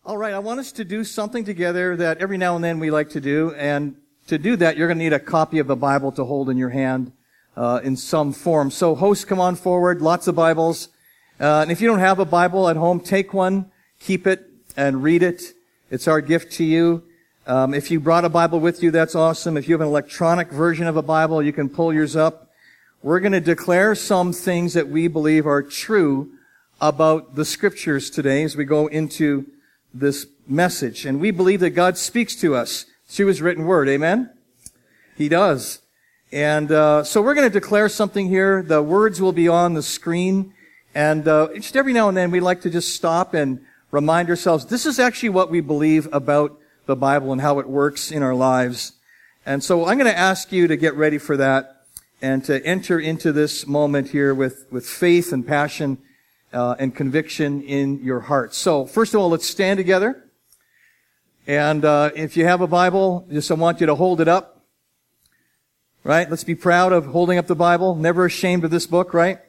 All right, I want us to do something together that every now and then we like to do, and to do that, you're going to need a copy of the Bible to hold in your hand in some form. So hosts, come on forward, lots of Bibles. And if you don't have a Bible at home, take one, keep it, and read it. It's our gift to you. If you brought a Bible with you, that's awesome. If you have an electronic version of a Bible, you can pull yours up. We're going to declare some things that we believe are true about the Scriptures today as we go into this message. And we believe that God speaks to us through His written Word. Amen? He does. And so we're going to declare something here. The words will be on the screen. And just every now and then we like to just stop and remind ourselves, this is actually what we believe about the Bible and how it works in our lives. And so I'm going to ask you to get ready for that and to enter into this moment here with faith and passion and conviction in your heart. So first of all, let's stand together. And if you have a Bible, I want you to hold it up. Right? Let's be proud of holding up the Bible. Never ashamed of this book, right?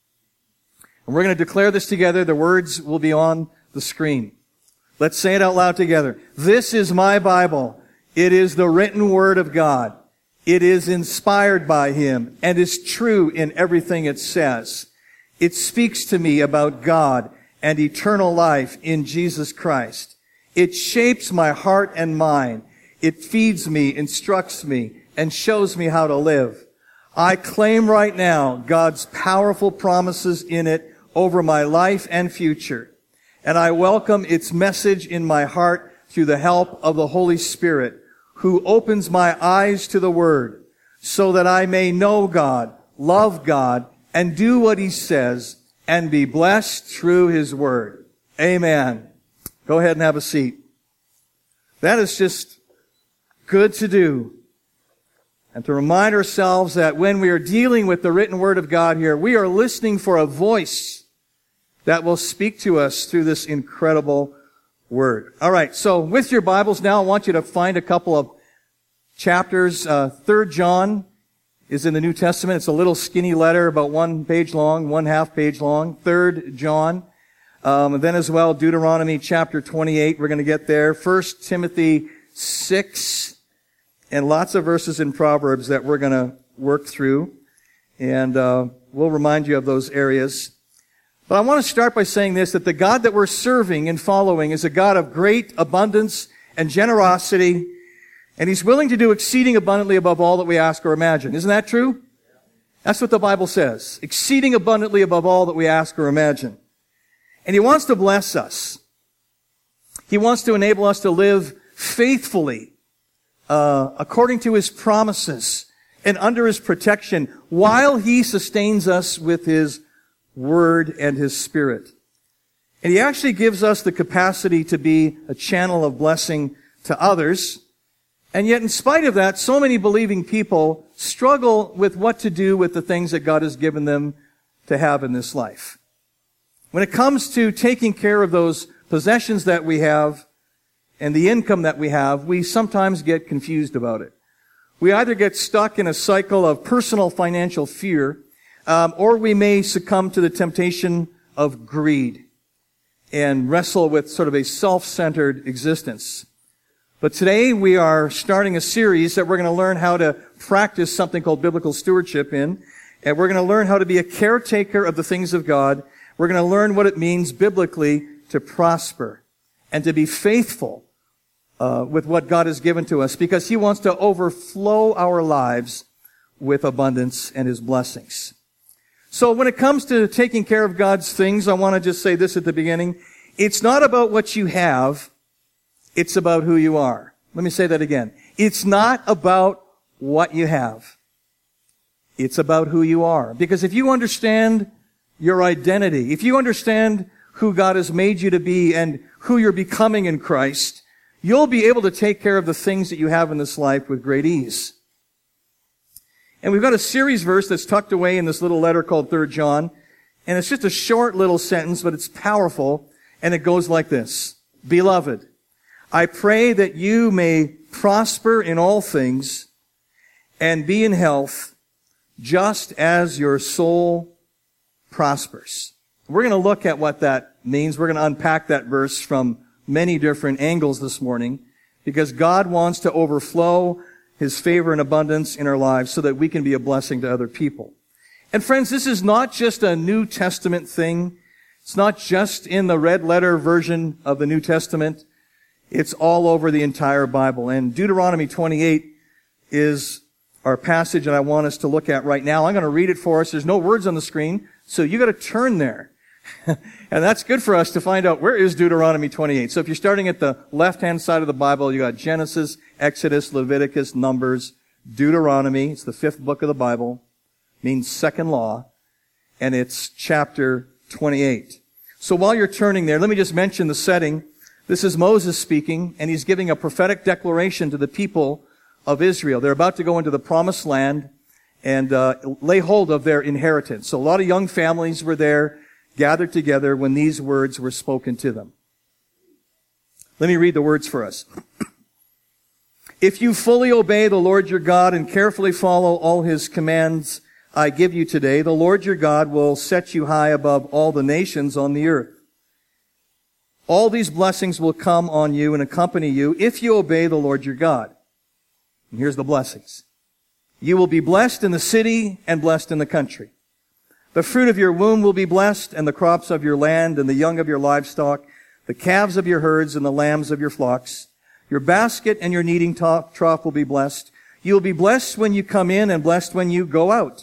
And we're going to declare this together. The words will be on the screen. Let's say it out loud together. This is my Bible. It is the written Word of God. It is inspired by Him and is true in everything it says. It speaks to me about God and eternal life in Jesus Christ. It shapes my heart and mind. It feeds me, instructs me, and shows me how to live. I claim right now God's powerful promises in it over my life and future. And I welcome its message in my heart through the help of the Holy Spirit, who opens my eyes to the Word so that I may know God, love God, and do what He says, and be blessed through His Word. Amen. Go ahead and have a seat. That is just good to do. And to remind ourselves that when we are dealing with the written Word of God here, we are listening for a voice that will speak to us through this incredible Word. All right, so with your Bibles now, I want you to find a couple of chapters. 3 John is in the New Testament. It's a little skinny letter, about 1 page long, 1/2 page long. 3 John. And then as well, Deuteronomy chapter 28. We're going to get there. 1 Timothy 6. And lots of verses in Proverbs that we're going to work through. And we'll remind you of those areas. But I want to start by saying this, that the God that we're serving and following is a God of great abundance and generosity. And He's willing to do exceeding abundantly above all that we ask or imagine. Isn't that true? That's what the Bible says. Exceeding abundantly above all that we ask or imagine. And He wants to bless us. He wants to enable us to live faithfully, according to His promises and under His protection, while He sustains us with His Word and His Spirit. And He actually gives us the capacity to be a channel of blessing to others. And yet, in spite of that, so many believing people struggle with what to do with the things that God has given them to have in this life. When it comes to taking care of those possessions that we have and the income that we have, we sometimes get confused about it. We either get stuck in a cycle of personal financial fear, or we may succumb to the temptation of greed and wrestle with sort of a self-centered existence. But today we are starting a series that we're going to learn how to practice something called biblical stewardship in. And we're going to learn how to be a caretaker of the things of God. We're going to learn what it means biblically to prosper and to be faithful with what God has given to us, because He wants to overflow our lives with abundance and His blessings. So when it comes to taking care of God's things, I want to just say this at the beginning. It's not about what you have. It's about who you are. Let me say that again. It's not about what you have. It's about who you are. Because if you understand your identity, if you understand who God has made you to be and who you're becoming in Christ, you'll be able to take care of the things that you have in this life with great ease. And we've got a series verse that's tucked away in this little letter called 3 John. And it's just a short little sentence, but it's powerful. And it goes like this. Beloved, I pray that you may prosper in all things and be in health, just as your soul prospers. We're going to look at what that means. We're going to unpack that verse from many different angles this morning, because God wants to overflow His favor and abundance in our lives so that we can be a blessing to other people. And friends, this is not just a New Testament thing. It's not just in the red letter version of the New Testament. It's all over the entire Bible. And Deuteronomy 28 is our passage that I want us to look at right now. I'm going to read it for us. There's no words on the screen, so you got to turn there. And that's good for us to find out where is Deuteronomy 28. So if you're starting at the left-hand side of the Bible, you got Genesis, Exodus, Leviticus, Numbers, Deuteronomy. It's the 5th book of the Bible. Means second law. And it's chapter 28. So while you're turning there, let me just mention the setting. This is Moses speaking, and he's giving a prophetic declaration to the people of Israel. They're about to go into the promised land and lay hold of their inheritance. So a lot of young families were there, gathered together when these words were spoken to them. Let me read the words for us. If you fully obey the Lord your God and carefully follow all His commands I give you today, the Lord your God will set you high above all the nations on the earth. All these blessings will come on you and accompany you if you obey the Lord your God. And here's the blessings. You will be blessed in the city and blessed in the country. The fruit of your womb will be blessed, and the crops of your land, and the young of your livestock, the calves of your herds, and the lambs of your flocks. Your basket and your kneading trough will be blessed. You will be blessed when you come in and blessed when you go out.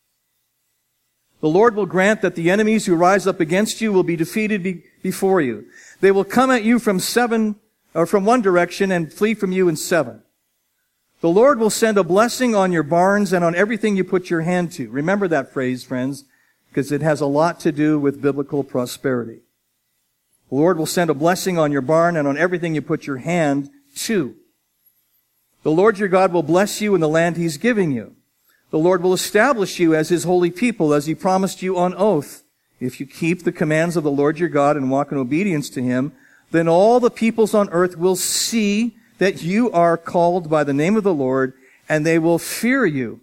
The Lord will grant that the enemies who rise up against you will be defeated before you. They will come at you from one direction and flee from you in 7. The Lord will send a blessing on your barns and on everything you put your hand to. Remember that phrase, friends, because it has a lot to do with biblical prosperity. The Lord will send a blessing on your barn and on everything you put your hand to. The Lord your God will bless you in the land He's giving you. The Lord will establish you as His holy people, as He promised you on oath. If you keep the commands of the Lord your God and walk in obedience to Him, then all the peoples on earth will see that you are called by the name of the Lord, and they will fear you.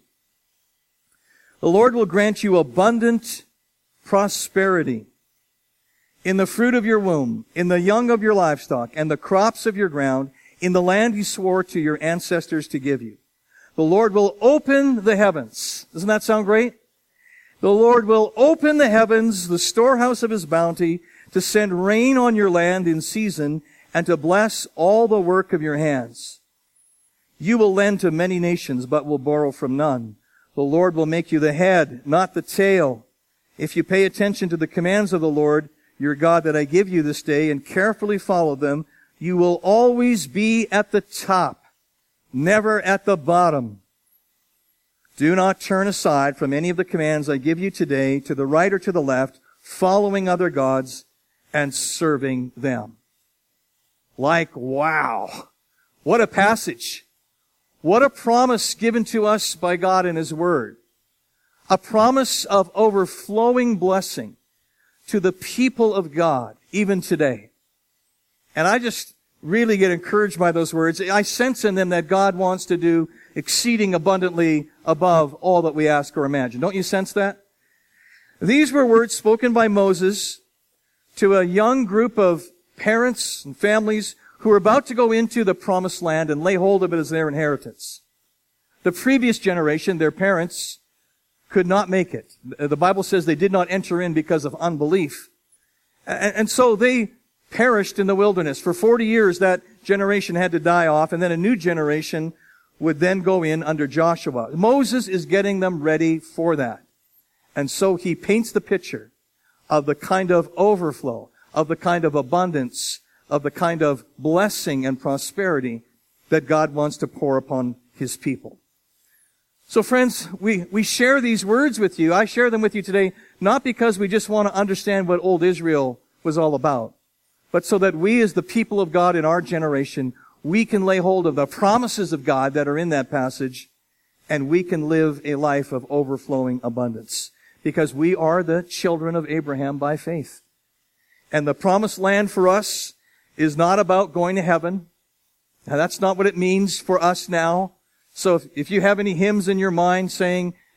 The Lord will grant you abundant prosperity in the fruit of your womb, in the young of your livestock, and the crops of your ground, in the land He swore to your ancestors to give you. The Lord will open the heavens. Doesn't that sound great? The Lord will open the heavens, the storehouse of His bounty, to send rain on your land in season, and to bless all the work of your hands. You will lend to many nations, but will borrow from none. The Lord will make you the head, not the tail. If you pay attention to the commands of the Lord, your God, that I give you this day, and carefully follow them, you will always be at the top, never at the bottom. Do not turn aside from any of the commands I give you today, to the right or to the left, following other gods and serving them. Like, wow. What a passage. What a promise given to us by God in His Word. A promise of overflowing blessing to the people of God, even today. And I just really get encouraged by those words. I sense in them that God wants to do exceeding abundantly above all that we ask or imagine. Don't you sense that? These were words spoken by Moses to a young group of parents and families who were about to go into the promised land and lay hold of it as their inheritance. The previous generation, their parents, could not make it. The Bible says they did not enter in because of unbelief. And so they perished in the wilderness. For 40 years, that generation had to die off, and then a new generation would then go in under Joshua. Moses is getting them ready for that. And so he paints the picture of the kind of overflow, of the kind of abundance, of the kind of blessing and prosperity that God wants to pour upon His people. So friends, we share these words with you. I share them with you today, not because we just want to understand what old Israel was all about, but so that we as the people of God in our generation, we can lay hold of the promises of God that are in that passage, and we can live a life of overflowing abundance. Because we are the children of Abraham by faith. And the promised land for us is not about going to heaven. Now, that's not what it means for us now. So if you have any hymns in your mind saying,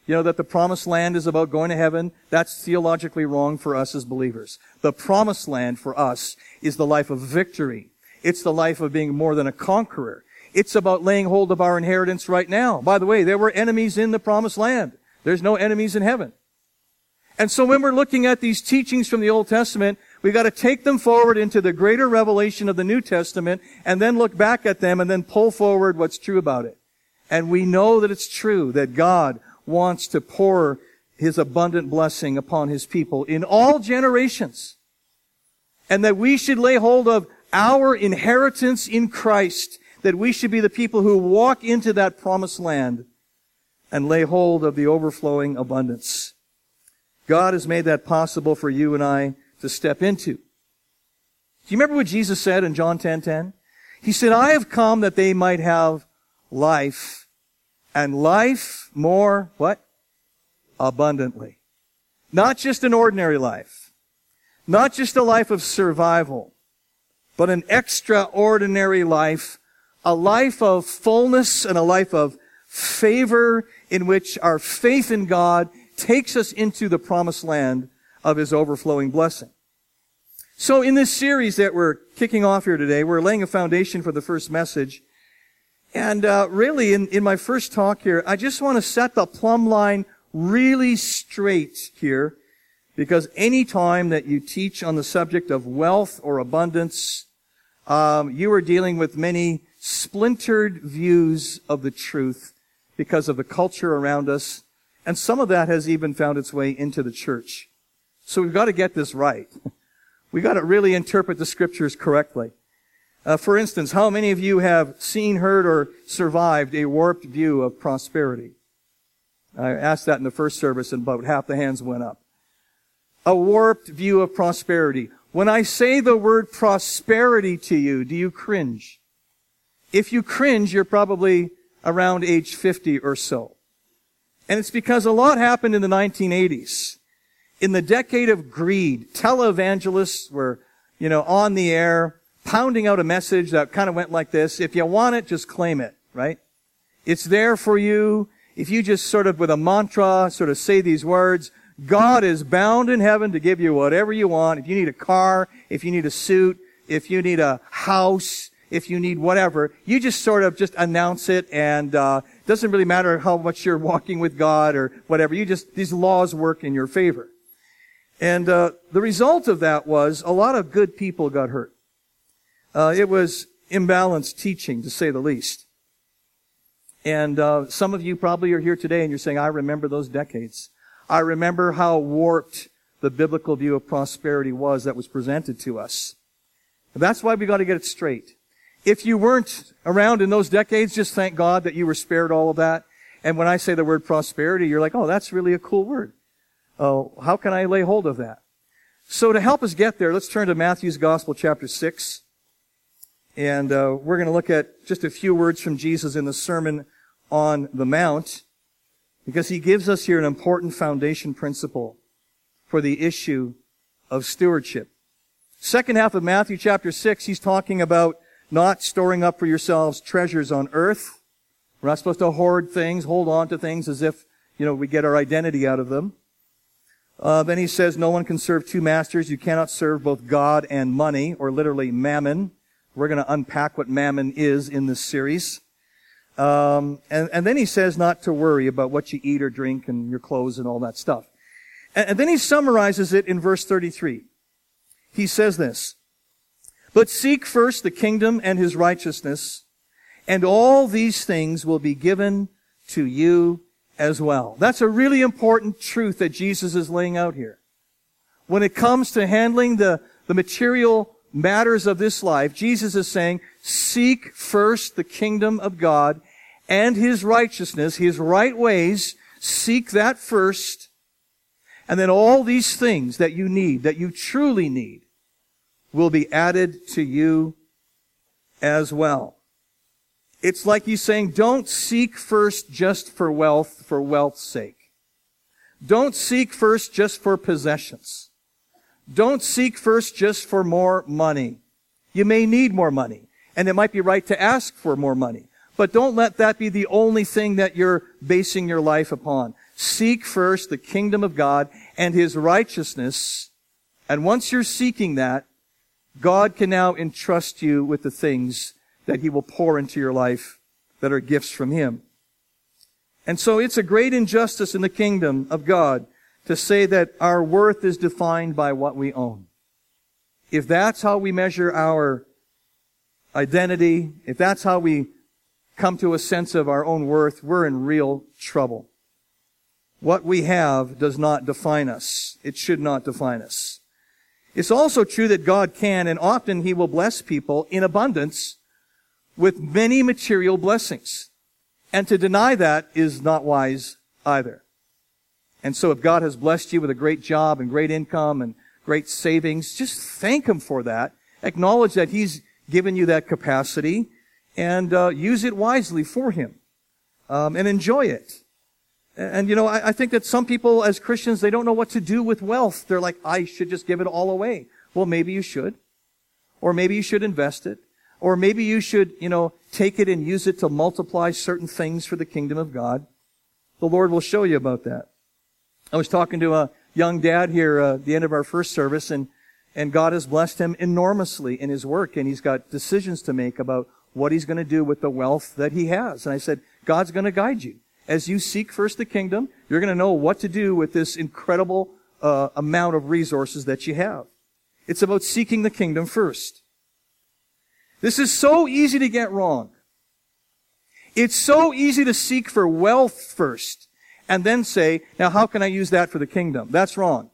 that the promised land is about going to heaven. That's theologically wrong for us as believers. The promised land for us is the life of victory. It's the life of being more than a conqueror. It's about laying hold of our inheritance right now. By the way, there were enemies in the promised land. There's no enemies in heaven. And so when we're looking at these teachings from the Old Testament, we've got to take them forward into the greater revelation of the New Testament and then look back at them and then pull forward what's true about it. And we know that it's true that God wants to pour His abundant blessing upon His people in all generations. And that we should lay hold of our inheritance in Christ, that we should be the people who walk into that promised land and lay hold of the overflowing abundance. God has made that possible for you and I to step into. Do you remember what Jesus said in John 10:10? He said, I have come that they might have life, and life more, what? Abundantly. Not just an ordinary life. Not just a life of survival, but an extraordinary life, a life of fullness and a life of favor in which our faith in God takes us into the promised land of His overflowing blessing. So in this series that we're kicking off here today, we're laying a foundation for the first message. And really, in my first talk here, I just want to set the plumb line really straight here, because any time that you teach on the subject of wealth or abundance, you are dealing with many splintered views of the truth because of the culture around us, and some of that has even found its way into the church. So we've got to get this right. We've got to really interpret the Scriptures correctly. For instance, how many of you have seen, heard, or survived a warped view of prosperity? I asked that in the first service, and about half the hands went up. A warped view of prosperity. When I say the word prosperity to you, do you cringe? If you cringe, you're probably around age 50 or so. And it's because a lot happened in the 1980s. In the decade of greed, televangelists were, on the air, pounding out a message that kind of went like this: if you want it, just claim it, right? It's there for you. If you just sort of with a mantra sort of say these words, God is bound in heaven to give you whatever you want. If you need a car, if you need a suit, if you need a house, if you need whatever, you just sort of just announce it, and doesn't really matter how much you're walking with God or whatever. These laws work in your favor. And the result of that was a lot of good people got hurt. It was imbalanced teaching, to say the least. And some of you probably are here today and you're saying, I remember those decades. I remember how warped the biblical view of prosperity was that was presented to us. And that's why we got to get it straight. If you weren't around in those decades, just thank God that you were spared all of that. And when I say the word prosperity, you're like, oh, that's really a cool word. Oh, how can I lay hold of that? So to help us get there, let's turn to Matthew's Gospel, chapter 6. And we're going to look at just a few words from Jesus in the Sermon on the Mount, because He gives us here an important foundation principle for the issue of stewardship. Second half of Matthew chapter 6, He's talking about not storing up for yourselves treasures on earth. We're not supposed to hoard things, hold on to things as if, we get our identity out of them. Then He says, no one can serve two masters. You cannot serve both God and money, or literally mammon. We're going to unpack what mammon is in this series. And then He says not to worry about what you eat or drink and your clothes and all that stuff. And then He summarizes it in verse 33. He says this: but seek first the kingdom and His righteousness, and all these things will be given to you as well. That's a really important truth that Jesus is laying out here. When it comes to handling the material matters of this life, Jesus is saying, seek first the kingdom of God and His righteousness, His right ways. Seek that first. And then all these things that you need, that you truly need, will be added to you as well. It's like He's saying, don't seek first just for wealth's sake. Don't seek first just for possessions. Don't seek first just for more money. You may need more money, and it might be right to ask for more money. But don't let that be the only thing that you're basing your life upon. Seek first the kingdom of God and His righteousness. And once you're seeking that, God can now entrust you with the things that He will pour into your life that are gifts from Him. And so it's a great injustice in the kingdom of God to say that our worth is defined by what we own. If that's how we measure our identity, if that's how we come to a sense of our own worth, we're in real trouble. What we have does not define us. It should not define us. It's also true that God can, and often He will bless people in abundance with many material blessings. And to deny that is not wise either. And so if God has blessed you with a great job and great income and great savings, just thank Him for that. Acknowledge that He's given you that capacity and use it wisely for Him. And enjoy it. And I think that some people as Christians, they don't know what to do with wealth. They're like, I should just give it all away. Well, maybe you should. Or maybe you should invest it. Or maybe you should, take it and use it to multiply certain things for the kingdom of God. The Lord will show you about that. I was talking to a young dad here at the end of our first service, and God has blessed him enormously in his work, and he's got decisions to make about what he's going to do with the wealth that he has. And I said, God's going to guide you. As you seek first the kingdom, you're going to know what to do with this incredible amount of resources that you have. It's about seeking the kingdom first. This is so easy to get wrong. It's so easy to seek for wealth first and then say, now how can I use that for the kingdom? That's wrong.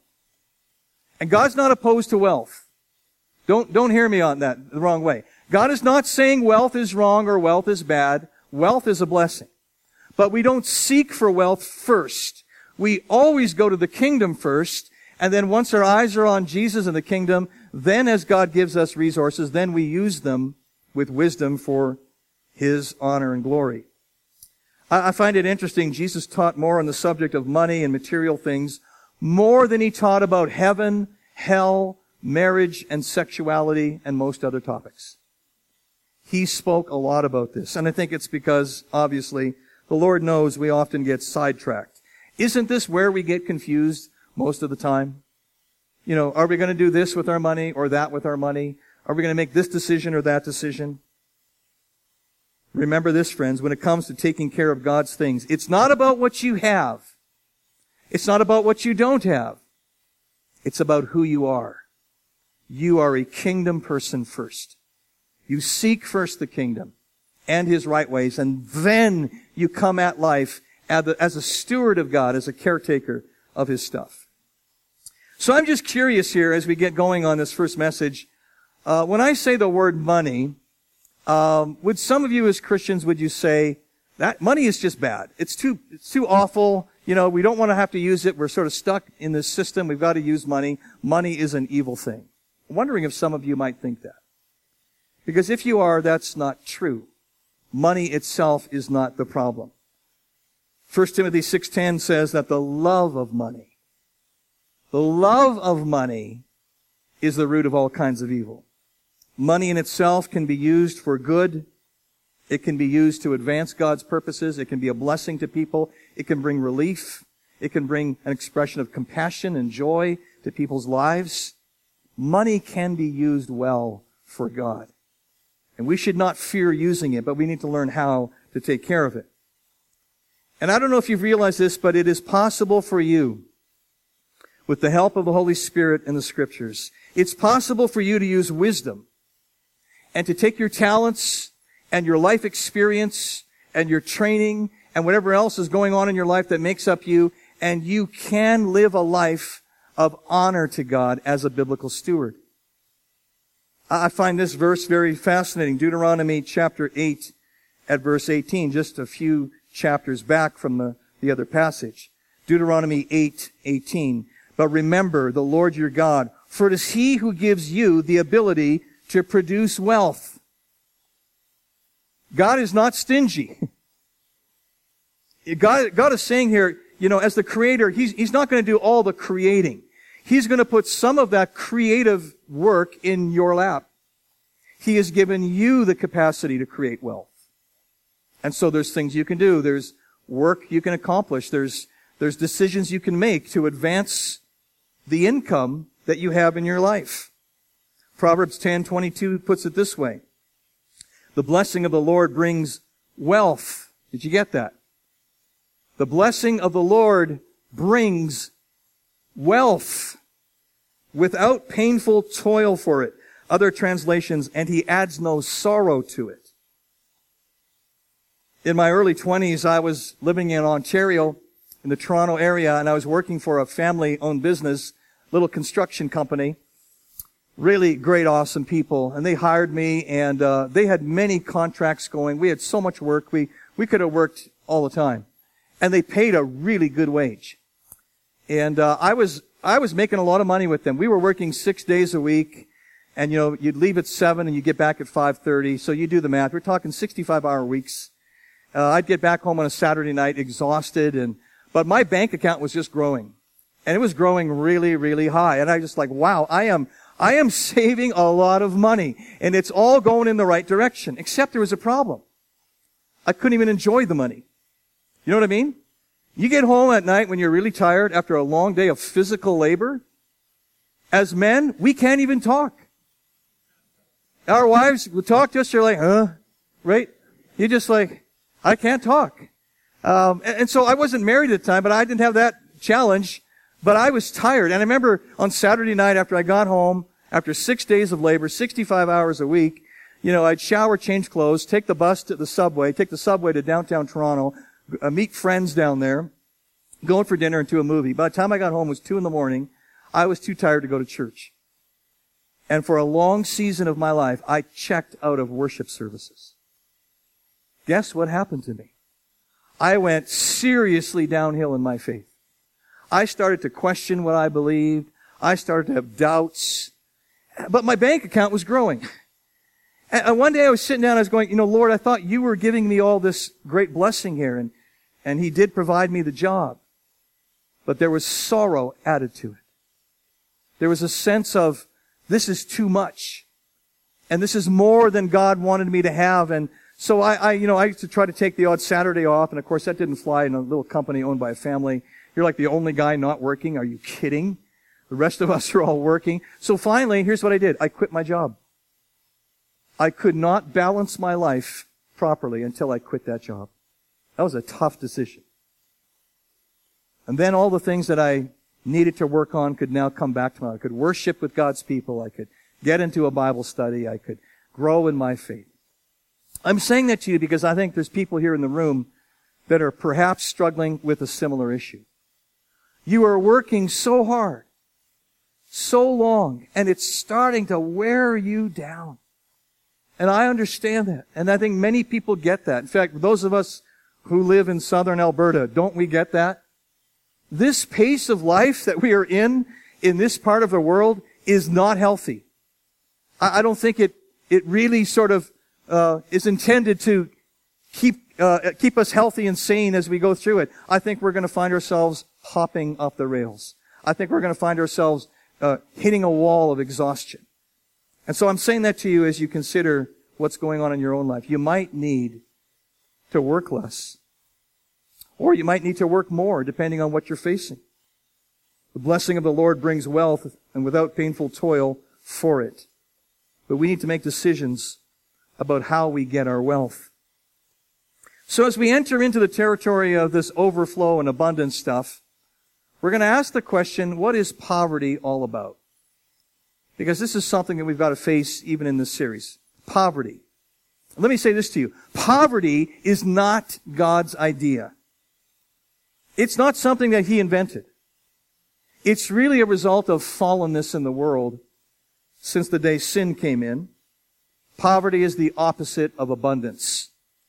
And God's not opposed to wealth. Don't hear me on that the wrong way. God is not saying wealth is wrong or wealth is bad. Wealth is a blessing. But we don't seek for wealth first. We always go to the kingdom first, and then once our eyes are on Jesus and the kingdom, then as God gives us resources, then we use them with wisdom for His honor and glory. I find it interesting, Jesus taught more on the subject of money and material things more than He taught about heaven, hell, marriage, and sexuality, and most other topics. He spoke a lot about this, and I think it's because, obviously, the Lord knows we often get sidetracked. Isn't this where we get confused most of the time? Are we going to do this with our money or that with our money? Are we going to make this decision or that decision? Remember this, friends, when it comes to taking care of God's things, it's not about what you have. It's not about what you don't have. It's about who you are. You are a kingdom person first. You seek first the kingdom and His right ways, and then you come at life as a steward of God, as a caretaker of His stuff. So I'm just curious here as we get going on this first message. When I say the word money, would some of you as Christians, would you say that money is just bad? It's too awful. We don't want to have to use it. We're sort of stuck in this system. We've got to use money. Money is an evil thing. I'm wondering if some of you might think that. Because if you are, that's not true. Money itself is not the problem. 1 Timothy 6:10 says that the love of money is the root of all kinds of evil. Money in itself can be used for good. It can be used to advance God's purposes. It can be a blessing to people. It can bring relief. It can bring an expression of compassion and joy to people's lives. Money can be used well for God. And we should not fear using it, but we need to learn how to take care of it. And I don't know if you've realized this, but it is possible for you, with the help of the Holy Spirit and the Scriptures, it's possible for you to use wisdom and to take your talents and your life experience and your training and whatever else is going on in your life that makes up you, and you can live a life of honor to God as a biblical steward. I find this verse very fascinating. Deuteronomy chapter 8 at verse 18, just a few chapters back from the other passage. Deuteronomy 8:18. But remember the Lord your God, for it is He who gives you the ability to produce wealth. God is not stingy. God is saying here, as the Creator, He's not going to do all the creating. He's going to put some of that creative work in your lap. He has given you the capacity to create wealth. And so there's things you can do. There's work you can accomplish. There's There's decisions you can make to advance the income that you have in your life. Proverbs 10:22 puts it this way. The blessing of the Lord brings wealth. Did you get that? The blessing of the Lord brings wealth without painful toil for it. Other translations, and he adds no sorrow to it. In my early 20s, I was living in Ontario, in the Toronto area, and I was working for a family-owned business, little construction company. Really great, awesome people. And they hired me, and they had many contracts going. We had so much work. We could have worked all the time. And they paid a really good wage. And I was making a lot of money with them. We were working 6 days a week, and you'd leave at 7 and you get back at 5:30. So you do the math. We're talking 65-hour weeks. I'd get back home on a Saturday night exhausted, but my bank account was just growing. And it was growing really, really high. And I was just like, wow, I am saving a lot of money. And it's all going in the right direction. Except there was a problem. I couldn't even enjoy the money. You know what I mean? You get home at night when you're really tired after a long day of physical labor. As men, we can't even talk. Our wives will talk to us, they're like, huh? Right? You're just like, I can't talk. And so I wasn't married at the time, but I didn't have that challenge. But I was tired. And I remember on Saturday night after I got home, after 6 days of labor, 65 hours a week, I'd shower, change clothes, take the bus to the subway, take the subway to downtown Toronto, meet friends down there, going for dinner and to a movie. By the time I got home, it was 2 a.m. I was too tired to go to church. And for a long season of my life, I checked out of worship services. Guess what happened to me? I went seriously downhill in my faith. I started to question what I believed. I started to have doubts. But my bank account was growing. And one day I was sitting down, I was going, Lord, I thought you were giving me all this great blessing here, and he did provide me the job. But there was sorrow added to it. There was a sense of, this is too much. And this is more than God wanted me to have. And so I used to try to take the odd Saturday off, and of course that didn't fly in a little company owned by a family. You're like the only guy not working. Are you kidding? The rest of us are all working. So finally, here's what I did. I quit my job. I could not balance my life properly until I quit that job. That was a tough decision. And then all the things that I needed to work on could now come back to me. I could worship with God's people. I could get into a Bible study. I could grow in my faith. I'm saying that to you because I think there's people here in the room that are perhaps struggling with a similar issue. You are working so hard, so long, and it's starting to wear you down. And I understand that. And I think many people get that. In fact, those of us who live in southern Alberta, don't we get that? This pace of life that we are in this part of the world, is not healthy. I don't think it really sort of is intended to keep us healthy and sane as we go through it. I think we're going to find ourselves hopping off the rails. I think we're going to find ourselves hitting a wall of exhaustion. And so I'm saying that to you as you consider what's going on in your own life. You might need to work less. Or you might need to work more, depending on what you're facing. The blessing of the Lord brings wealth, and without painful toil for it. But we need to make decisions about how we get our wealth. So as we enter into the territory of this overflow and abundance stuff, we're going to ask the question, what is poverty all about? Because this is something that we've got to face even in this series. Poverty. Let me say this to you. Poverty is not God's idea. It's not something that He invented. It's really a result of fallenness in the world since the day sin came in. Poverty is the opposite of abundance.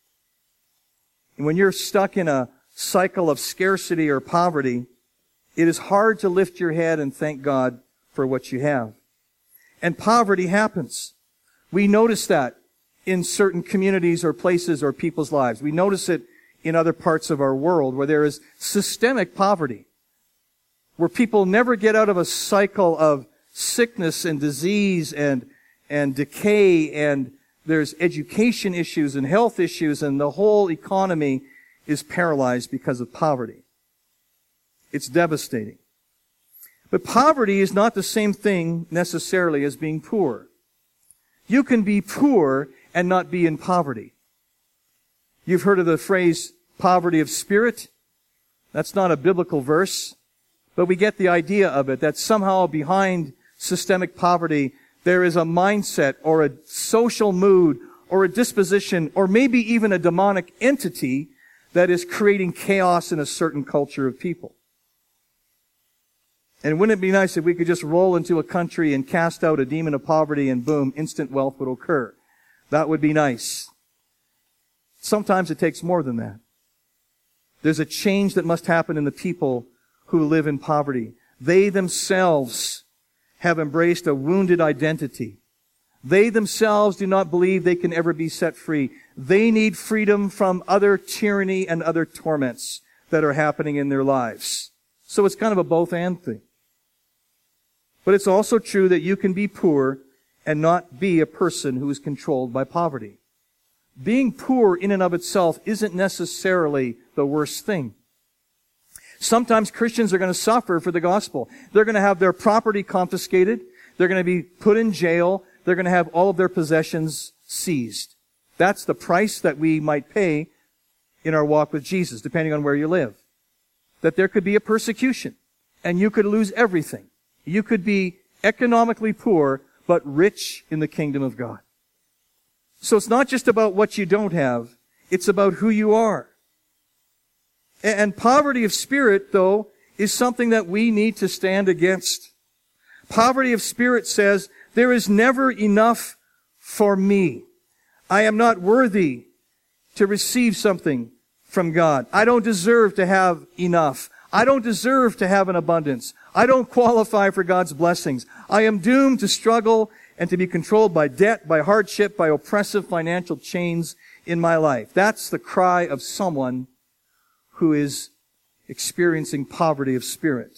And when you're stuck in a cycle of scarcity or poverty, it is hard to lift your head and thank God for what you have. And poverty happens. We notice that in certain communities or places or people's lives. We notice it in other parts of our world where there is systemic poverty, where people never get out of a cycle of sickness and disease and decay, and there's education issues and health issues, and the whole economy is paralyzed because of poverty. It's devastating. But poverty is not the same thing necessarily as being poor. You can be poor and not be in poverty. You've heard of the phrase poverty of spirit? That's not a biblical verse, but we get the idea of it, that somehow behind systemic poverty there is a mindset or a social mood or a disposition or maybe even a demonic entity that is creating chaos in a certain culture of people. And wouldn't it be nice if we could just roll into a country and cast out a demon of poverty and boom, instant wealth would occur? That would be nice. Sometimes it takes more than that. There's a change that must happen in the people who live in poverty. They themselves have embraced a wounded identity. They themselves do not believe they can ever be set free. They need freedom from other tyranny and other torments that are happening in their lives. So it's kind of a both-and thing. But it's also true that you can be poor and not be a person who is controlled by poverty. Being poor in and of itself isn't necessarily the worst thing. Sometimes Christians are going to suffer for the gospel. They're going to have their property confiscated. They're going to be put in jail. They're going to have all of their possessions seized. That's the price that we might pay in our walk with Jesus, depending on where you live. That there could be a persecution, and you could lose everything. You could be economically poor, but rich in the kingdom of God. So it's not just about what you don't have, it's about who you are. And poverty of spirit, though, is something that we need to stand against. Poverty of spirit says, there is never enough for me. I am not worthy to receive something from God. I don't deserve to have enough. I don't deserve to have an abundance. I don't qualify for God's blessings. I am doomed to struggle and to be controlled by debt, by hardship, by oppressive financial chains in my life. That's the cry of someone who is experiencing poverty of spirit.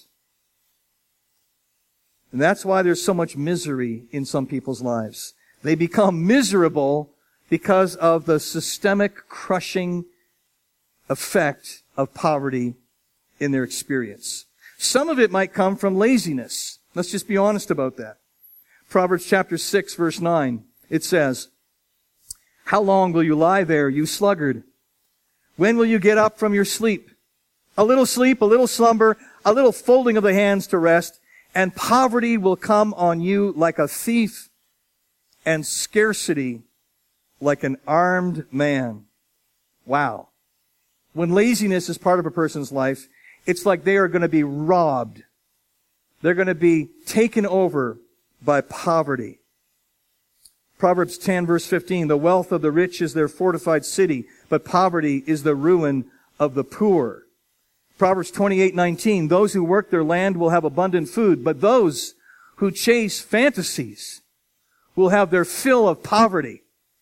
And that's why there's so much misery in some people's lives. They become miserable because of the systemic crushing effect of poverty in their experience. Some of it might come from laziness. Let's just be honest about that. Proverbs chapter 6, verse 9, it says, "How long will you lie there, you sluggard? When will you get up from your sleep? A little slumber, a little folding of the hands to rest, and poverty will come on you like a thief, and scarcity like an armed man." Wow. When laziness is part of a person's life, it's like they are going to be robbed. They're going to be taken over by poverty. Proverbs 10 verse 15, "The wealth of the rich is their fortified city, but poverty is the ruin of the poor." Proverbs 28:19, "Those who work their land will have abundant food, but those who chase fantasies will have their fill of poverty."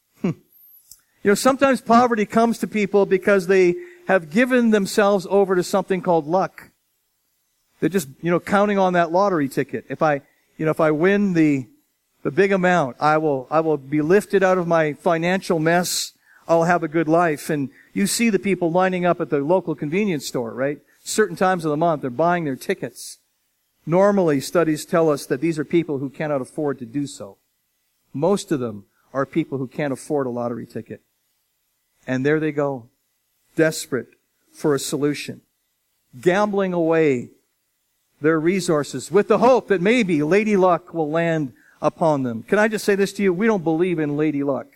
Sometimes poverty comes to people because they have given themselves over to something called luck. They're just, counting on that lottery ticket. If I win the big amount, I will be lifted out of my financial mess. I'll have a good life. And you see the people lining up at the local convenience store, right? Certain times of the month, they're buying their tickets. Normally, studies tell us that these are people who cannot afford to do so. Most of them are people who can't afford a lottery ticket. And there they go, desperate for a solution, gambling away their resources with the hope that maybe lady luck will land upon them. Can I just say this to you? We don't believe in lady luck.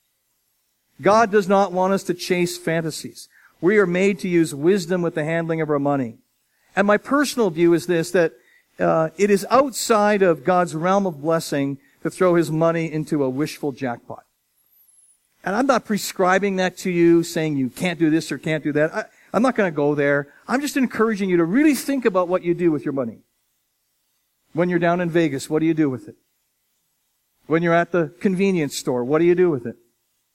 God does not want us to chase fantasies. We are made to use wisdom with the handling of our money. And my personal view is this, that it is outside of God's realm of blessing to throw His money into a wishful jackpot. And I'm not prescribing that to you, saying you can't do this or can't do that. I'm not going to go there. I'm just encouraging you to really think about what you do with your money. When you're down in Vegas, what do you do with it? When you're at the convenience store, what do you do with it?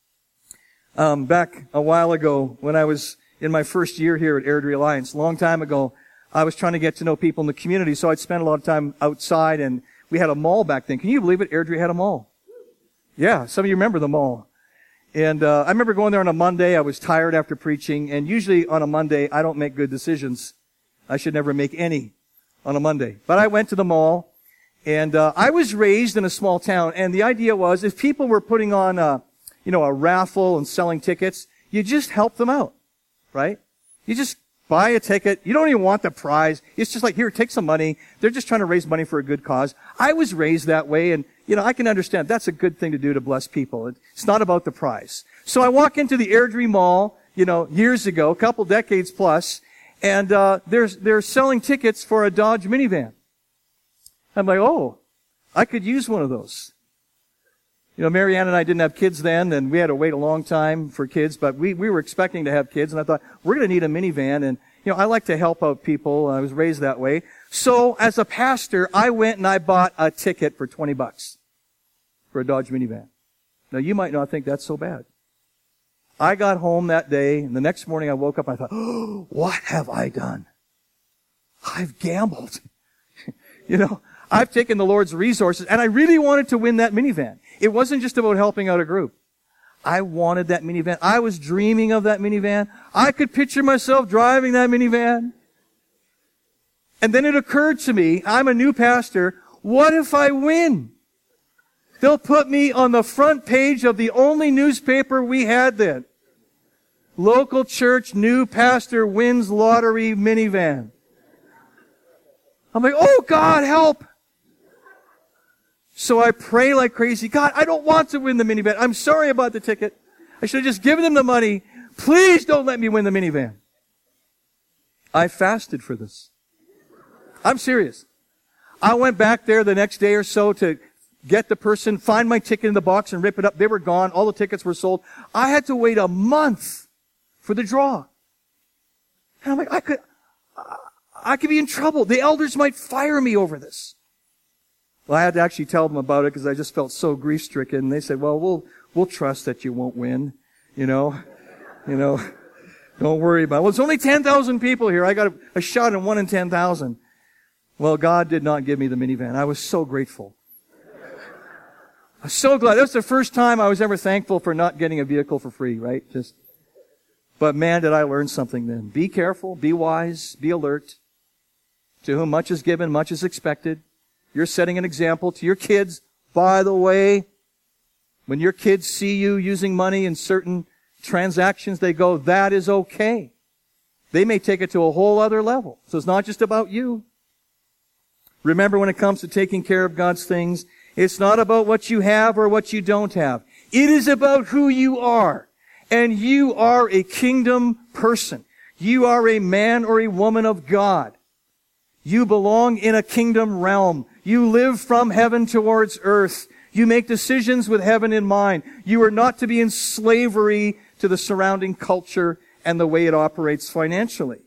Back a while ago, when I was in my first year here at Airdrie Alliance, a long time ago, I was trying to get to know people in the community, so I'd spend a lot of time outside, and we had a mall back then. Can you believe it? Airdrie had a mall. Yeah, some of you remember the mall. And I remember going there on a Monday. I was tired after preaching, and usually on a Monday, I don't make good decisions. I should never make any on a Monday. But I went to the mall, and I was raised in a small town, and the idea was if people were putting on a raffle and selling tickets, you just help them out, right? You just buy a ticket. You don't even want the prize. It's just like, here, take some money. They're just trying to raise money for a good cause. I was raised that way, and, I can understand that's a good thing to do to bless people. It's not about the prize. So I walk into the Airdrie Mall, years ago, a couple decades plus, and they're selling tickets for a Dodge minivan. I'm like, oh, I could use one of those. Marianne and I didn't have kids then, and we had to wait a long time for kids, but we were expecting to have kids, and I thought, we're going to need a minivan, and, I like to help out people. I was raised that way. So, as a pastor, I went and I bought a ticket for $20 for a Dodge minivan. Now, you might not think that's so bad. I got home that day, and the next morning I woke up and I thought, oh, what have I done? I've gambled. I've taken the Lord's resources, and I really wanted to win that minivan. It wasn't just about helping out a group. I wanted that minivan. I was dreaming of that minivan. I could picture myself driving that minivan. And then it occurred to me, I'm a new pastor, what if I win? They'll put me on the front page of the only newspaper we had then. Local church new pastor wins lottery minivan. I'm like, oh God, help! So I pray like crazy. God, I don't want to win the minivan. I'm sorry about the ticket. I should have just given them the money. Please don't let me win the minivan. I fasted for this. I'm serious. I went back there the next day or so to get the person, find my ticket in the box and rip it up. They were gone. All the tickets were sold. I had to wait a month for the draw. And I'm like, I could be in trouble. The elders might fire me over this. Well, I had to actually tell them about it because I just felt so grief-stricken. And they said, well, we'll trust that you won't win. Don't worry about it. Well, it's only 10,000 people here. I got a shot at 1 in 10,000. Well, God did not give me the minivan. I was so grateful. I'm so glad. That's the first time I was ever thankful for not getting a vehicle for free, right? But man, did I learn something then. Be careful, be wise, be alert. To whom much is given, much is expected. You're setting an example to your kids. By the way, when your kids see you using money in certain transactions, they go, that is okay. They may take it to a whole other level. So it's not just about you. Remember, when it comes to taking care of God's things, it's not about what you have or what you don't have. It is about who you are. And you are a kingdom person. You are a man or a woman of God. You belong in a kingdom realm. You live from heaven towards earth. You make decisions with heaven in mind. You are not to be in slavery to the surrounding culture and the way it operates financially.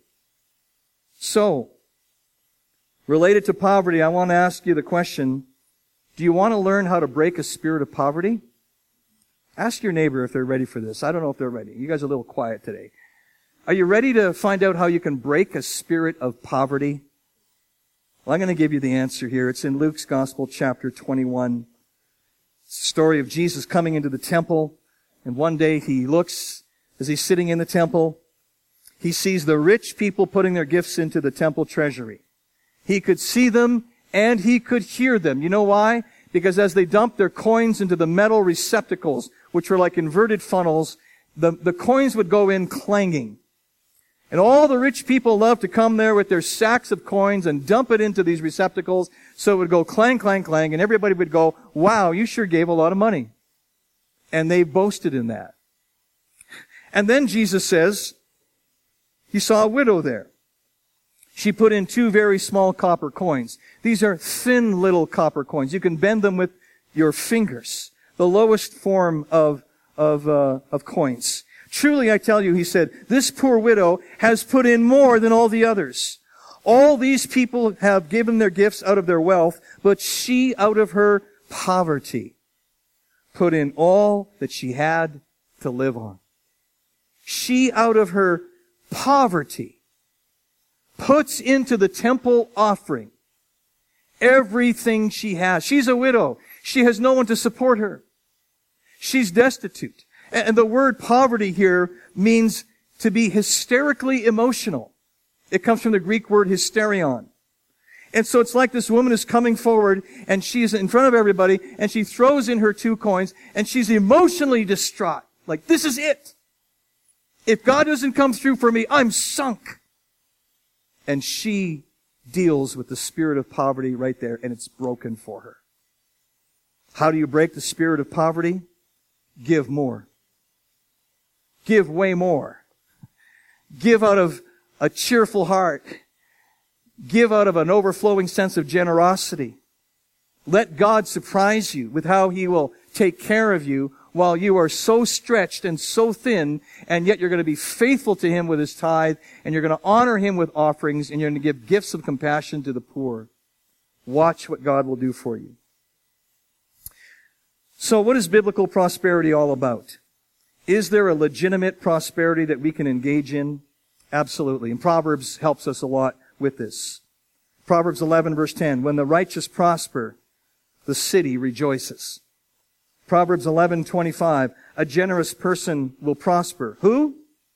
So, related to poverty, I want to ask you the question, do you want to learn how to break a spirit of poverty? Ask your neighbor if they're ready for this. I don't know if they're ready. You guys are a little quiet today. Are you ready to find out how you can break a spirit of poverty? Well, I'm going to give you the answer here. It's in Luke's Gospel, chapter 21. It's the story of Jesus coming into the temple. And one day he looks, as he's sitting in the temple, he sees the rich people putting their gifts into the temple treasury. He could see them and he could hear them. You know why? Because as they dumped their coins into the metal receptacles, which were like inverted funnels, the coins would go in clanging. And all the rich people loved to come there with their sacks of coins and dump it into these receptacles so it would go clang, clang, clang, and everybody would go, wow, you sure gave a lot of money. And they boasted in that. And then Jesus says, he saw a widow there. She put in 2 very small copper coins. These are thin little copper coins. You can bend them with your fingers. The lowest form of coins. Truly, I tell you, he said, this poor widow has put in more than all the others. All these people have given their gifts out of their wealth, but she, out of her poverty, put in all that she had to live on. She, out of her poverty, puts into the temple offering everything she has. She's a widow. She has no one to support her. She's destitute. And the word poverty here means to be hysterically emotional It comes from the Greek word hysterion. And so it's like this woman is coming forward, and she's in front of everybody, and she throws in her 2 coins, and she's emotionally distraught. Like, this is it. If God doesn't come through for me, I'm sunk. And she deals with the spirit of poverty right there, and it's broken for her. How do you break the spirit of poverty? Give more. Give way more. Give out of a cheerful heart. Give out of an overflowing sense of generosity. Let God surprise you with how He will take care of you while you are so stretched and so thin, and yet you're going to be faithful to Him with His tithe, and you're going to honor Him with offerings, and you're going to give gifts of compassion to the poor. Watch what God will do for you. So what is biblical prosperity all about? Is there a legitimate prosperity that we can engage in? Absolutely. And Proverbs helps us a lot with this. Proverbs 11 verse 10, when the righteous prosper, the city rejoices. Proverbs 11:25, a generous person will prosper. Who?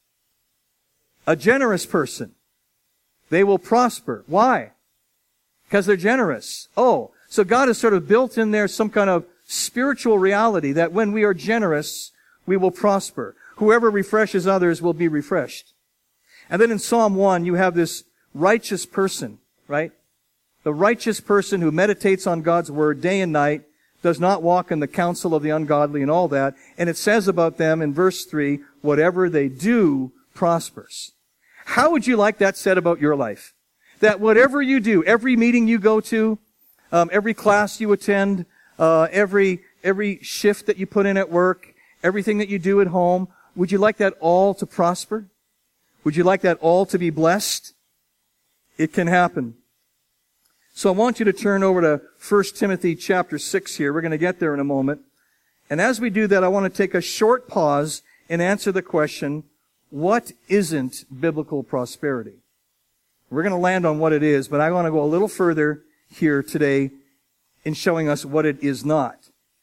A generous person. They will prosper. Why? Because they're generous. Oh, so God has sort of built in there some kind of spiritual reality that when we are generous, we will prosper. Whoever refreshes others will be refreshed. And then in Psalm 1, you have this righteous person, right? The righteous person who meditates on God's word day and night, does not walk in the counsel of the ungodly and all that. And it says about them in verse 3, whatever they do prospers. How would you like that said about your life? That whatever you do, every meeting you go to, every class you attend, every shift that you put in at work, everything that you do at home, would you like that all to prosper? Would you like that all to be blessed? It can happen. So I want you to turn over to 1 Timothy chapter 6 here. We're going to get there in a moment. And as we do that, I want to take a short pause and answer the question, what isn't biblical prosperity? We're going to land on what it is, but I want to go a little further here today in showing us what it is not.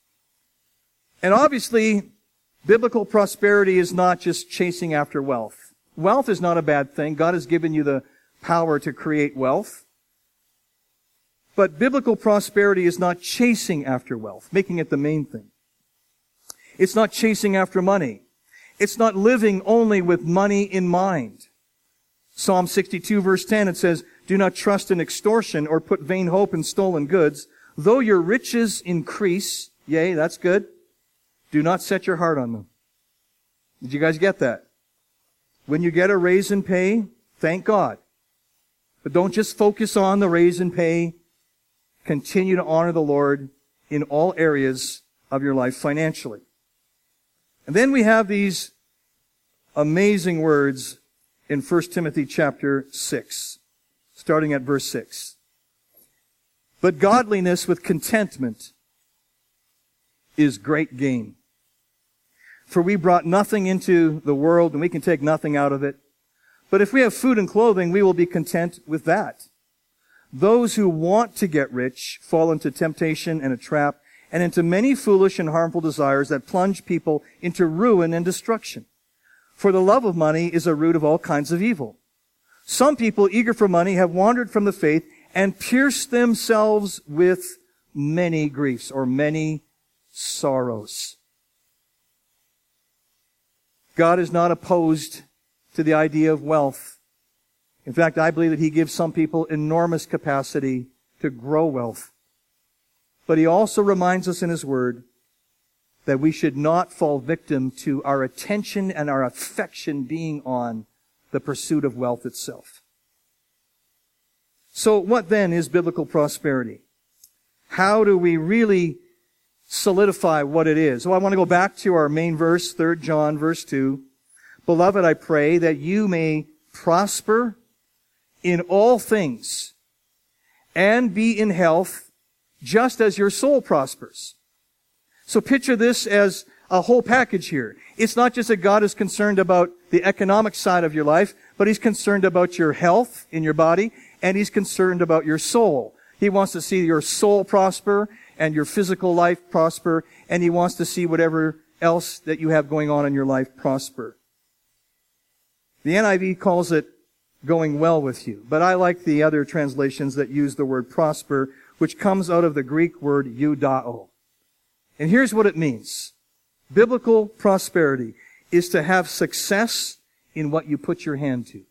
And obviously, biblical prosperity is not just chasing after wealth. Wealth is not a bad thing. God has given you the power to create wealth. But biblical prosperity is not chasing after wealth, making it the main thing. It's not chasing after money. It's not living only with money in mind. Psalm 62 verse 10, it says, do not trust in extortion or put vain hope in stolen goods. Though your riches increase, yea, that's good, do not set your heart on them. Did you guys get that? When you get a raise in pay, thank God. But don't just focus on the raise in pay. Continue to honor the Lord in all areas of your life financially. And then we have these amazing words in 1 Timothy chapter 6, starting at verse 6. But godliness with contentment is great gain. For we brought nothing into the world, and we can take nothing out of it. But if we have food and clothing, we will be content with that. Those who want to get rich fall into temptation and a trap, and into many foolish and harmful desires that plunge people into ruin and destruction. For the love of money is a root of all kinds of evil. Some people, eager for money, have wandered from the faith and pierced themselves with many griefs or many sorrows. God is not opposed to the idea of wealth. In fact, I believe that He gives some people enormous capacity to grow wealth. But He also reminds us in His Word that we should not fall victim to our attention and our affection being on the pursuit of wealth itself. So what then is biblical prosperity? How do we really solidify what it is? Well, I want to go back to our main verse, 3 John verse 2. Beloved, I pray that you may prosper in all things and be in health just as your soul prospers. So picture this as a whole package here. It's not just that God is concerned about the economic side of your life, but He's concerned about your health in your body, and He's concerned about your soul. He wants to see your soul prosper and your physical life prosper, and He wants to see whatever else that you have going on in your life prosper. The NIV calls it going well with you. But I like the other translations that use the word prosper, which comes out of the Greek word eudao. And here's what it means. Biblical prosperity is to have success in what you put your hand to.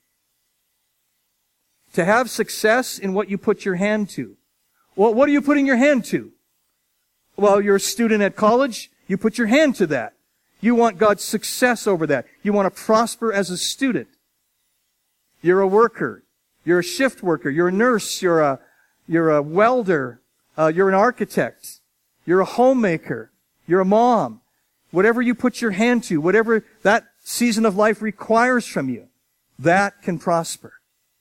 To have success in what you put your hand to. Well, what are you putting your hand to? Well, you're a student at college. You put your hand to that. You want God's success over that. You want to prosper as a student. You're a worker. You're a shift worker. You're a nurse. You're a welder. You're an architect. You're a homemaker. You're a mom. Whatever you put your hand to, whatever that season of life requires from you, that can prosper.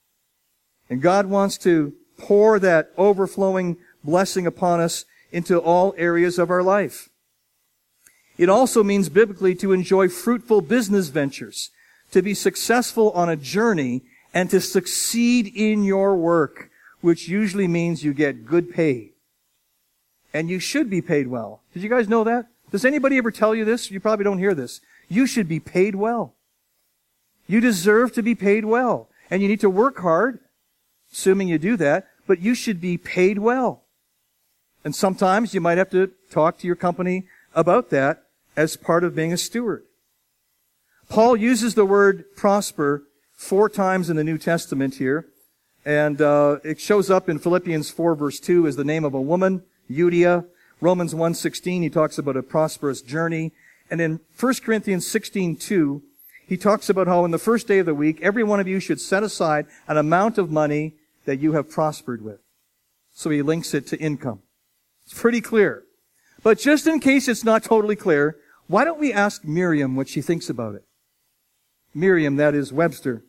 And God wants to pour that overflowing blessing upon us into all areas of our life. It also means biblically to enjoy fruitful business ventures, to be successful on a journey, and to succeed in your work, which usually means you get good pay. And you should be paid well. Did you guys know that? Does anybody ever tell you this? You probably don't hear this. You should be paid well. You deserve to be paid well. And you need to work hard, assuming you do that, but you should be paid well. And sometimes you might have to talk to your company about that as part of being a steward. Paul uses the word prosper 4 times in the New Testament here. And it shows up in Philippians 4 verse 2 as the name of a woman, Euodia. Romans 1:16, he talks about a prosperous journey. And in 1 Corinthians 16:2, he talks about how on the first day of the week, every one of you should set aside an amount of money that you have prospered with. So he links it to income. It's pretty clear. But just in case it's not totally clear, why don't we ask Miriam what she thinks about it? Miriam, that is Webster.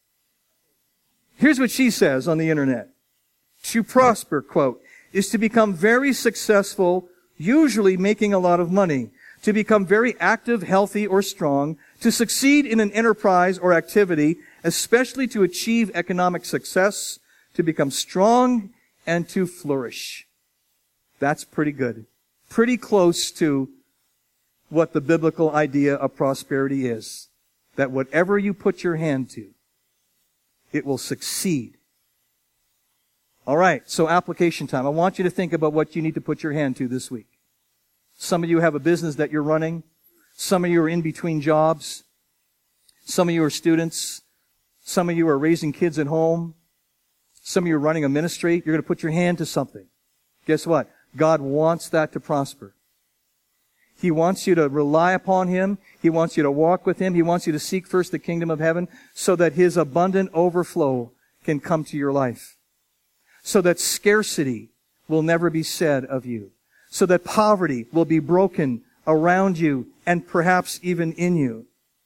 Here's what she says on the internet. To prosper, quote, is to become very successful, usually making a lot of money, to become very active, healthy, or strong, to succeed in an enterprise or activity, especially to achieve economic success, to become strong, and to flourish. That's pretty good. Pretty close to what the biblical idea of prosperity is. That whatever you put your hand to, it will succeed. All right, so application time. I want you to think about what you need to put your hand to this week. Some of you have a business that you're running. Some of you are in between jobs. Some of you are students. Some of you are raising kids at home. Some of you are running a ministry. You're going to put your hand to something. Guess what? God wants that to prosper. He wants you to rely upon Him. He wants you to walk with Him. He wants you to seek first the kingdom of heaven so that His abundant overflow can come to your life. So that scarcity will never be said of you. So that poverty will be broken around you and perhaps even in you.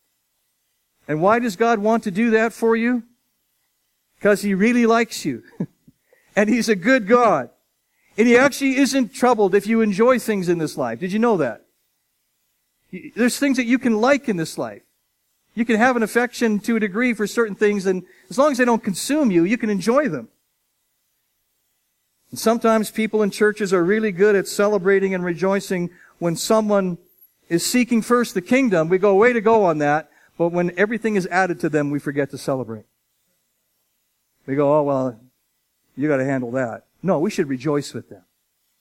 And why does God want to do that for you? Because He really likes you. And He's a good God. And He actually isn't troubled if you enjoy things in this life. Did you know that? There's things that you can like in this life. You can have an affection to a degree for certain things, and as long as they don't consume you, you can enjoy them. And sometimes people in churches are really good at celebrating and rejoicing when someone is seeking first the kingdom. We go, way to go on that. But when everything is added to them, we forget to celebrate. We go, oh, well, you got to handle that. No, we should rejoice with them.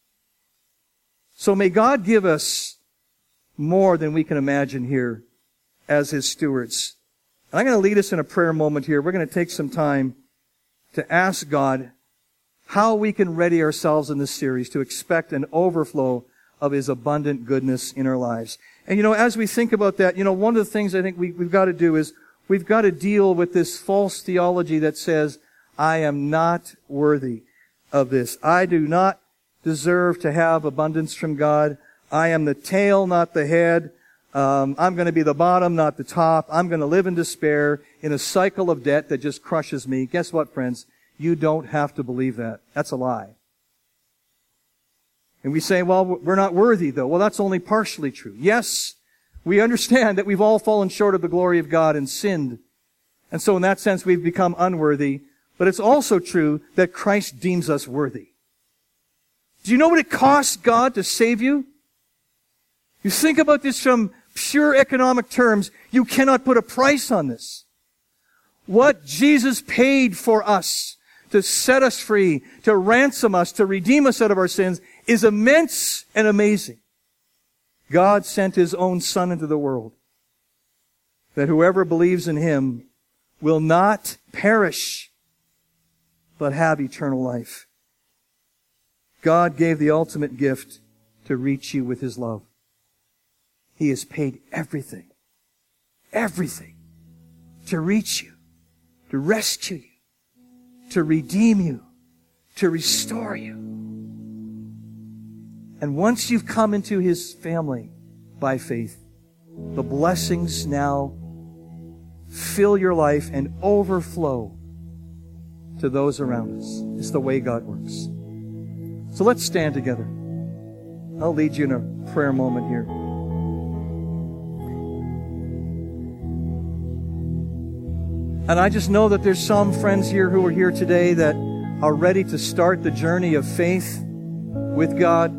So may God give us more than we can imagine here as His stewards. And I'm going to lead us in a prayer moment here. We're going to take some time to ask God how we can ready ourselves in this series to expect an overflow of His abundant goodness in our lives. And as we think about that, one of the things I think we've got to do is we've got to deal with this false theology that says, I am not worthy of this. I do not deserve to have abundance from God. I am the tail, not the head. I'm going to be the bottom, not the top. I'm going to live in despair in a cycle of debt that just crushes me. Guess what, friends? You don't have to believe that. That's a lie. And we say, well, we're not worthy, though. Well, that's only partially true. Yes, we understand that we've all fallen short of the glory of God and sinned. And so in that sense, we've become unworthy. But it's also true that Christ deems us worthy. Do you know what it costs God to save you? You think about this from pure economic terms, you cannot put a price on this. what Jesus paid for us to set us free, to ransom us, to redeem us out of our sins is immense and amazing. God sent His own Son into the world, that whoever believes in Him will not perish, but have eternal life. God gave the ultimate gift to reach you with His love. He has paid everything, to reach you, to rescue you, to redeem you, to restore you. And once you've come into His family by faith, the blessings now fill your life and overflow to those around us. It's the way God works. So let's stand together. I'll lead you in a prayer moment here. And I just know that there's some friends here who are here today that are ready to start the journey of faith with God.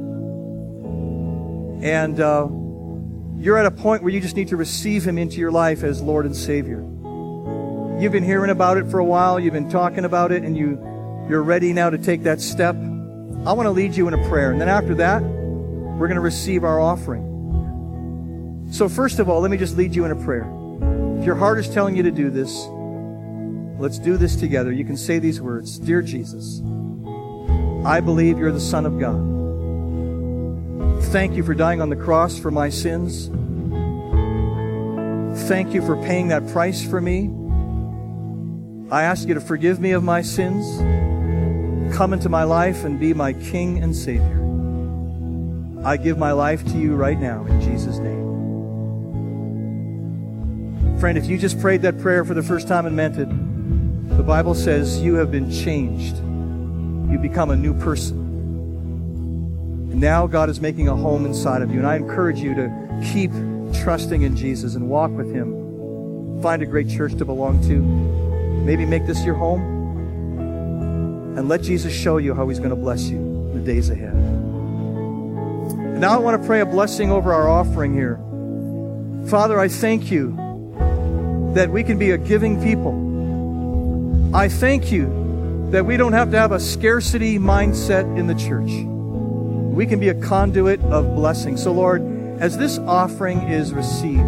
And you're at a point where you just need to receive Him into your life as Lord and Savior. You've been hearing about it for a while. You've been talking about it, and you're ready now to take that step. I want to lead you in a prayer. And then after that, we're going to receive our offering. So first of all, let me just lead you in a prayer. If your heart is telling you to do this, let's do this together. You can say these words. Dear Jesus, I believe You're the Son of God. Thank You for dying on the cross for my sins. Thank You for paying that price for me. I ask You to forgive me of my sins. Come into my life and be my King and Savior. I give my life to You right now in Jesus' name. Friend, if you just prayed that prayer for the first time and meant it, the Bible says you have been changed. You become a new person. And now God is making a home inside of you. And I encourage you to keep trusting in Jesus and walk with Him. Find a great church to belong to. Maybe make this your home. And let Jesus show you how He's going to bless you in the days ahead. And now I want to pray a blessing over our offering here. Father, I thank You that we can be a giving people. I thank You that we don't have to have a scarcity mindset in the church. We can be a conduit of blessing. So Lord, as this offering is received,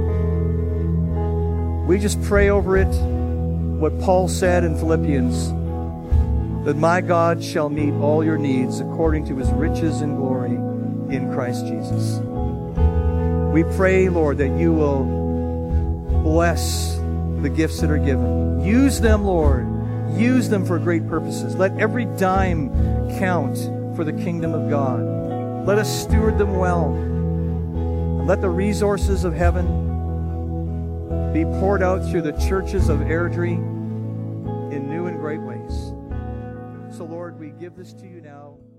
we just pray over it what Paul said in Philippians, that my God shall meet all your needs according to His riches and glory in Christ Jesus. We pray, Lord, that You will bless the gifts that are given. Use them, Lord. Use them for great purposes. Let every dime count for the kingdom of God. Let us steward them well. And let the resources of heaven be poured out through the churches of Airdrie in new and great ways. So, Lord, we give this to You now.